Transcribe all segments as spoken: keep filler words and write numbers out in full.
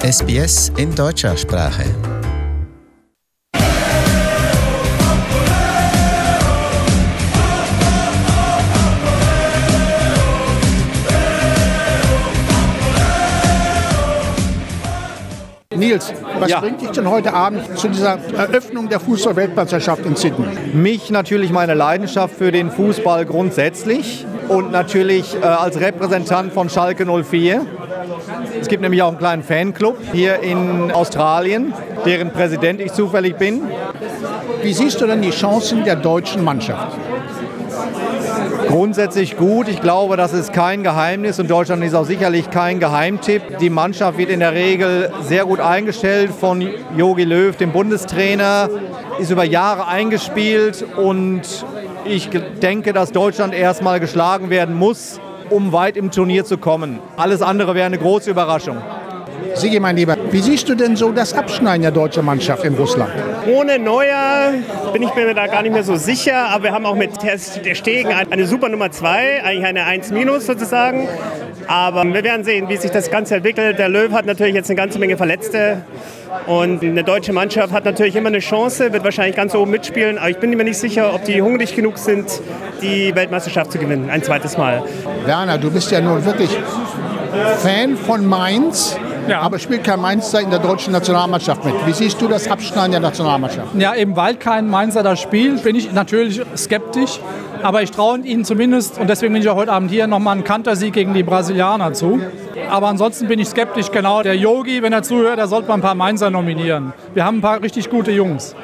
S B S in deutscher Sprache. Nils, was Ja. bringt dich denn heute Abend zu dieser Eröffnung der Fußball-Weltmeisterschaft in Sydney? Mich natürlich meine Leidenschaft für den Fußball grundsätzlich und natürlich äh, als Repräsentant von Schalke null vier. Es gibt nämlich auch einen kleinen Fanclub hier in Australien, deren Präsident ich zufällig bin. Wie siehst du denn die Chancen der deutschen Mannschaft? Grundsätzlich gut. Ich glaube, das ist kein Geheimnis und Deutschland ist auch sicherlich kein Geheimtipp. Die Mannschaft wird in der Regel sehr gut eingestellt von Jogi Löw, dem Bundestrainer, ist über Jahre eingespielt und ich denke, dass Deutschland erstmal geschlagen werden muss, um weit im Turnier zu kommen. Alles andere wäre eine große Überraschung. Sigi, mein Lieber, wie siehst du denn so das Abschneiden der deutschen Mannschaft in Russland? Ohne Neuer bin ich mir da gar nicht mehr so sicher, aber wir haben auch mit Ter Stegen eine super Nummer zwei, eigentlich eine eins minus sozusagen. Aber wir werden sehen, wie sich das Ganze entwickelt. Der Löw hat natürlich jetzt eine ganze Menge Verletzte und eine deutsche Mannschaft hat natürlich immer eine Chance, wird wahrscheinlich ganz oben mitspielen, aber ich bin mir nicht sicher, ob die hungrig genug sind, die Weltmeisterschaft zu gewinnen, ein zweites Mal. Werner, du bist ja nun wirklich Fan von Mainz. Ja. Aber spielt kein Mainzer in der deutschen Nationalmannschaft mit. Wie siehst du das Abschneiden der Nationalmannschaft? Ja, eben weil kein Mainzer da spielt, bin ich natürlich skeptisch. Aber ich traue ihnen zumindest, und deswegen bin ich auch heute Abend hier, nochmal einen Kantersieg gegen die Brasilianer zu. Aber ansonsten bin ich skeptisch. Genau, der Yogi, wenn er zuhört, der sollte mal ein paar Mainzer nominieren. Wir haben ein paar richtig gute Jungs.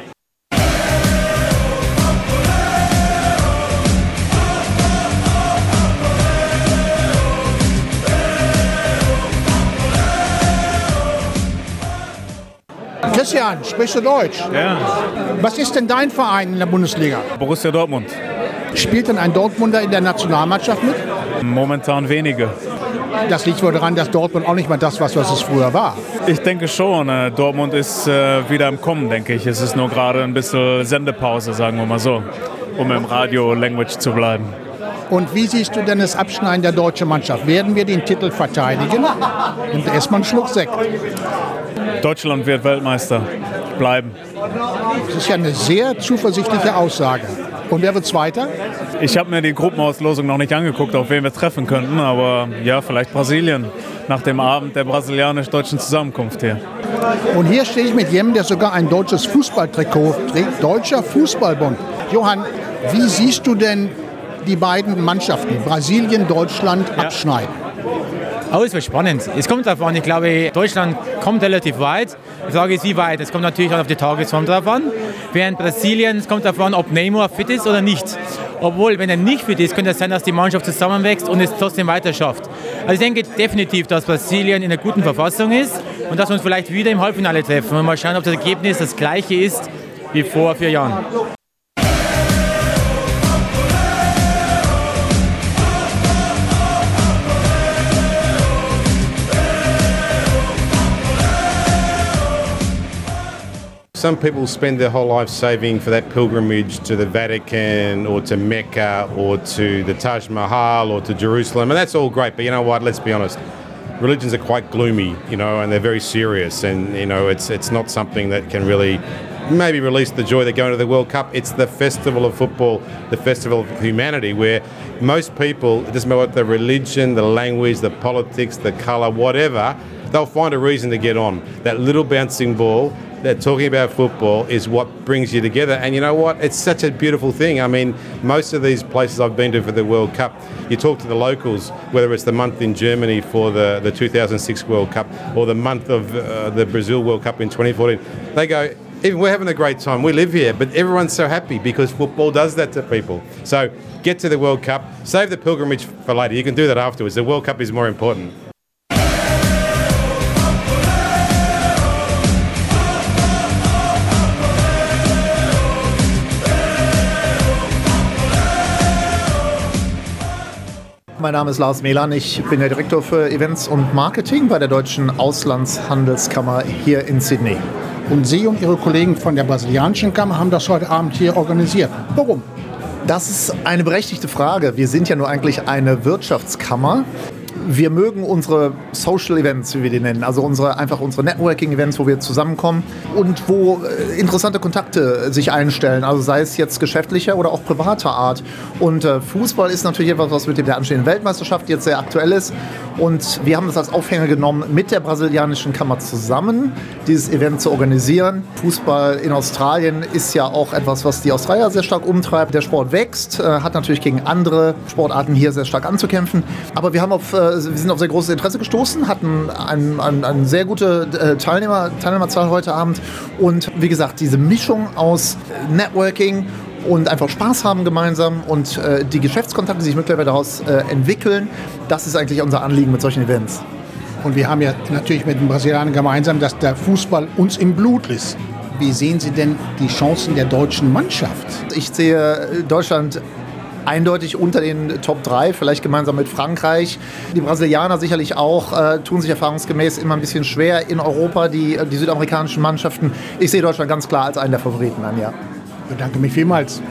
Christian, sprichst du Deutsch? Ja. Was ist denn dein Verein in der Bundesliga? Borussia Dortmund. Spielt denn ein Dortmunder in der Nationalmannschaft mit? Momentan wenige. Das liegt wohl daran, dass Dortmund auch nicht mehr das war, was es früher war. Ich denke schon. Äh, Dortmund ist äh, wieder im Kommen, denke ich. Es ist nur gerade ein bisschen Sendepause, sagen wir mal so, um im Radio-Language zu bleiben. Und wie siehst du denn das Abschneiden der deutschen Mannschaft? Werden wir den Titel verteidigen? Und erstmal einen Schluck Sekt. Deutschland wird Weltmeister bleiben. Das ist ja eine sehr zuversichtliche Aussage. Und wer wird Zweiter? Ich habe mir die Gruppenauslosung noch nicht angeguckt, auf wen wir treffen könnten. Aber ja, vielleicht Brasilien. Nach dem Abend der brasilianisch-deutschen Zusammenkunft hier. Und hier stehe ich mit jemandem, der sogar ein deutsches Fußballtrikot trägt. Deutscher Fußballbund. Johann, wie siehst du denn die beiden Mannschaften, Brasilien, Deutschland, abschneiden? Oh, es wird spannend. Es kommt darauf an. Ich glaube, Deutschland kommt relativ weit. Die Frage ist, wie weit. Es kommt natürlich auch auf die Tagesform drauf an. Während Brasilien, es kommt darauf an, ob Neymar fit ist oder nicht. Obwohl, wenn er nicht fit ist, könnte es sein, dass die Mannschaft zusammenwächst und es trotzdem weiter schafft. Also ich denke definitiv, dass Brasilien in einer guten Verfassung ist und dass wir uns vielleicht wieder im Halbfinale treffen. Und mal schauen, ob das Ergebnis das gleiche ist wie vor vier Jahren. Some people spend their whole life saving for that pilgrimage to the Vatican or to Mecca or to the Taj Mahal or to Jerusalem, and that's all great, but you know what, let's be honest, religions are quite gloomy, you know, and they're very serious, and you know, it's it's not something that can really maybe release the joy that going to the World Cup. It's the festival of football, the festival of humanity, where most people, it doesn't matter what the religion, the language, the politics, the colour, whatever, they'll find a reason to get on. That little bouncing ball, that talking about football is what brings you together. And you know what? It's such a beautiful thing. I mean, most of these places I've been to for the World Cup, you talk to the locals, whether it's the month in Germany for the, the two thousand six World Cup or the month of uh, the Brazil World Cup in twenty fourteen, they go, even we're having a great time. We live here, but everyone's so happy because football does that to people. So get to the World Cup, save the pilgrimage for later. You can do that afterwards. The World Cup is more important. Mein Name ist Lars Mehlan, ich bin der Direktor für Events und Marketing bei der Deutschen Auslandshandelskammer hier in Sydney. Und Sie und Ihre Kollegen von der brasilianischen Kammer haben das heute Abend hier organisiert. Warum? Das ist eine berechtigte Frage. Wir sind ja nur eigentlich eine Wirtschaftskammer. wir mögen unsere Social Events, wie wir die nennen, also unsere, einfach unsere Networking-Events, wo wir zusammenkommen und wo äh, interessante Kontakte sich einstellen, also sei es jetzt geschäftlicher oder auch privater Art. Und äh, Fußball ist natürlich etwas, was mit der anstehenden Weltmeisterschaft jetzt sehr aktuell ist. Und wir haben das als Aufhänger genommen, mit der brasilianischen Kammer zusammen dieses Event zu organisieren. Fußball in Australien ist ja auch etwas, was die Australier sehr stark umtreibt. Der Sport wächst, äh, hat natürlich gegen andere Sportarten hier sehr stark anzukämpfen. Aber wir, haben auf, äh, wir sind auf sehr großes Interesse gestoßen, hatten eine ein, ein sehr gute äh, Teilnehmer, Teilnehmerzahl heute Abend. Und wie gesagt, diese Mischung aus Networking und einfach Spaß haben gemeinsam und äh, die Geschäftskontakte, die sich mittlerweile daraus äh, entwickeln, das ist eigentlich unser Anliegen mit solchen Events. Und wir haben ja natürlich mit den Brasilianern gemeinsam, dass der Fußball uns im Blut ist. Wie sehen Sie denn die Chancen der deutschen Mannschaft? Ich sehe Deutschland eindeutig unter den Top drei, vielleicht gemeinsam mit Frankreich. Die Brasilianer sicherlich auch, äh, tun sich erfahrungsgemäß immer ein bisschen schwer in Europa, die, die südamerikanischen Mannschaften. Ich sehe Deutschland ganz klar als einen der Favoriten an, ja. Ich bedanke mich vielmals.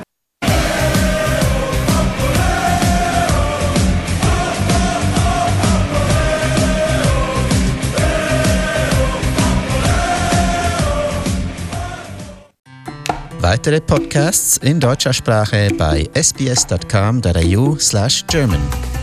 Weitere Podcasts in deutscher Sprache bei s b s dot com dot a u slash German.